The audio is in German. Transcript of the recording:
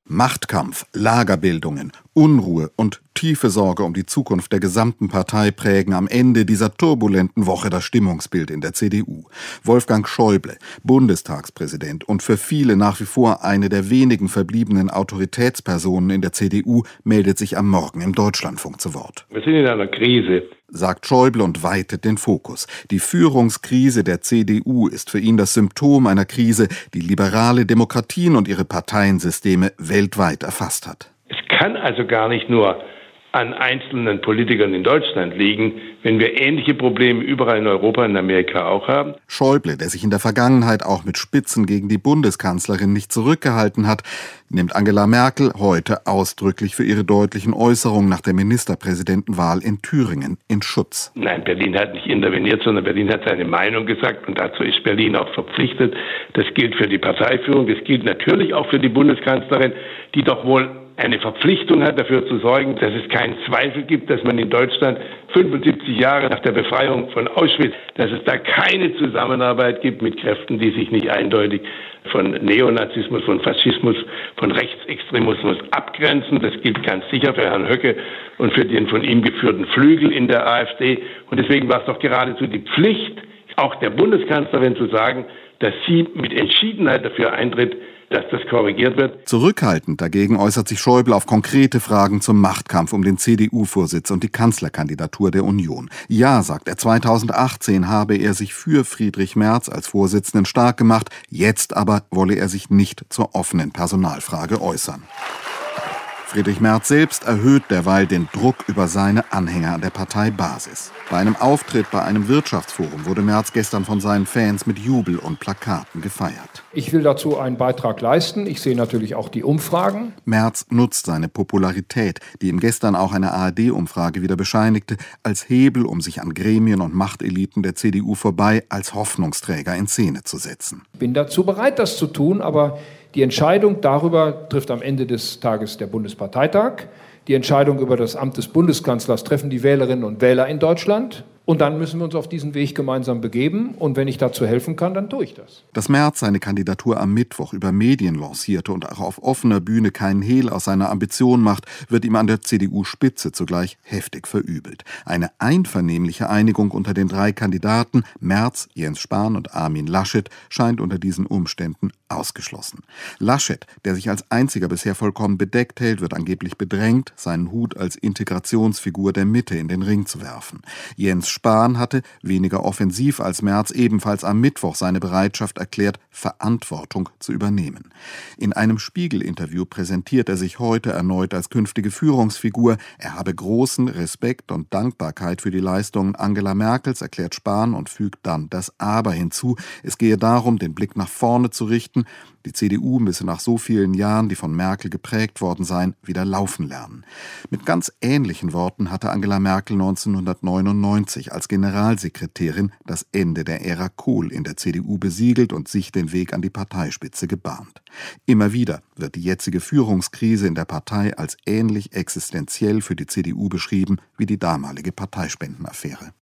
Machtkampf, Lagerbildungen, Unruhe und tiefe Sorge um die Zukunft der gesamten Partei prägen am Ende dieser turbulenten Woche das Stimmungsbild in der CDU. Wolfgang Schäuble, Bundestagspräsident und für viele nach wie vor eine der wenigen verbliebenen Autoritätspersonen in der CDU, meldet sich am Morgen im Deutschlandfunk zu Wort. Wir sind in einer Krise, sagt Schäuble und weitet den Fokus. Die Führungskrise der CDU ist für ihn das Symptom einer Krise, die liberale Demokratien und ihre Parteiensysteme weltweit erfasst hat. Es kann also gar nicht nur an einzelnen Politikern in Deutschland liegen, wenn wir ähnliche Probleme überall in Europa und in Amerika auch haben. Schäuble, der sich in der Vergangenheit auch mit Spitzen gegen die Bundeskanzlerin nicht zurückgehalten hat, nimmt Angela Merkel heute ausdrücklich für ihre deutlichen Äußerungen nach der Ministerpräsidentenwahl in Thüringen in Schutz. Nein, Berlin hat nicht interveniert, sondern Berlin hat seine Meinung gesagt und dazu ist Berlin auch verpflichtet. Das gilt für die Parteiführung, das gilt natürlich auch für die Bundeskanzlerin, die doch wohl eine Verpflichtung hat, dafür zu sorgen, dass es keinen Zweifel gibt, dass man in Deutschland 75 Jahre nach der Befreiung von Auschwitz, dass es da keine Zusammenarbeit gibt mit Kräften, die sich nicht eindeutig von Neonazismus, von Faschismus, von Rechtsextremismus abgrenzen. Das gilt ganz sicher für Herrn Höcke und für den von ihm geführten Flügel in der AfD. Und deswegen war es doch geradezu die Pflicht, auch der Bundeskanzlerin zu sagen, dass sie mit Entschiedenheit dafür eintritt, dass das korrigiert wird. Zurückhaltend dagegen äußert sich Schäuble auf konkrete Fragen zum Machtkampf um den CDU-Vorsitz und die Kanzlerkandidatur der Union. Ja, sagt er, 2018 habe er sich für Friedrich Merz als Vorsitzenden stark gemacht, jetzt aber wolle er sich nicht zur offenen Personalfrage äußern. Friedrich Merz selbst erhöht derweil den Druck über seine Anhänger an der Parteibasis. Bei einem Auftritt bei einem Wirtschaftsforum wurde Merz gestern von seinen Fans mit Jubel und Plakaten gefeiert. Ich will dazu einen Beitrag leisten. Ich sehe natürlich auch die Umfragen. Merz nutzt seine Popularität, die ihm gestern auch eine ARD-Umfrage wieder bescheinigte, als Hebel, um sich an Gremien und Machteliten der CDU vorbei als Hoffnungsträger in Szene zu setzen. Ich bin dazu bereit, das zu tun, aber die Entscheidung darüber trifft am Ende des Tages der Bundesparteitag. Die Entscheidung über das Amt des Bundeskanzlers treffen die Wählerinnen und Wähler in Deutschland. Und dann müssen wir uns auf diesen Weg gemeinsam begeben. Und wenn ich dazu helfen kann, dann tue ich das. Dass Merz seine Kandidatur am Mittwoch über Medien lancierte und auch auf offener Bühne keinen Hehl aus seiner Ambition macht, wird ihm an der CDU-Spitze zugleich heftig verübelt. Eine einvernehmliche Einigung unter den drei Kandidaten, Merz, Jens Spahn und Armin Laschet, scheint unter diesen Umständen ausgeschlossen. Laschet, der sich als einziger bisher vollkommen bedeckt hält, wird angeblich bedrängt, seinen Hut als Integrationsfigur der Mitte in den Ring zu werfen. Jens Spahn hatte, weniger offensiv als Merz, ebenfalls am Mittwoch seine Bereitschaft erklärt, Verantwortung zu übernehmen. In einem Spiegel-Interview präsentiert er sich heute erneut als künftige Führungsfigur. Er habe großen Respekt und Dankbarkeit für die Leistungen Angela Merkels, erklärt Spahn und fügt dann das Aber hinzu. Es gehe darum, den Blick nach vorne zu richten. Die CDU müsse nach so vielen Jahren, die von Merkel geprägt worden seien, wieder laufen lernen. Mit ganz ähnlichen Worten hatte Angela Merkel 1999 als Generalsekretärin das Ende der Ära Kohl in der CDU besiegelt und sich den Weg an die Parteispitze gebahnt. Immer wieder wird die jetzige Führungskrise in der Partei als ähnlich existenziell für die CDU beschrieben wie die damalige Parteispendenaffäre.